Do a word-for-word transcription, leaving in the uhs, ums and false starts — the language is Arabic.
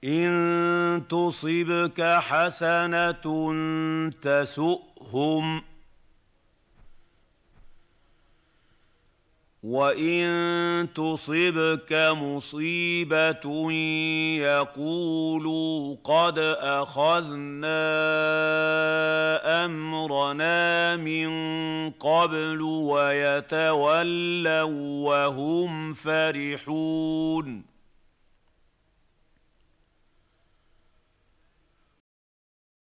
إن تصبك حسنة تسؤهم، وإن تصبك مصيبة يقولوا قد أخذنا أمرنا من قبل ويتولوا وهم فرحون.